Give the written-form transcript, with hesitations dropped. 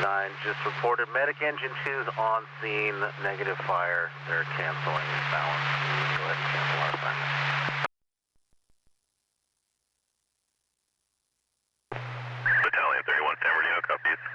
9, just reported medic engine 2's on scene, negative fire. They're canceling balance. Go ahead and cancel our assignment. Battalion 31 San Bernardino, copies.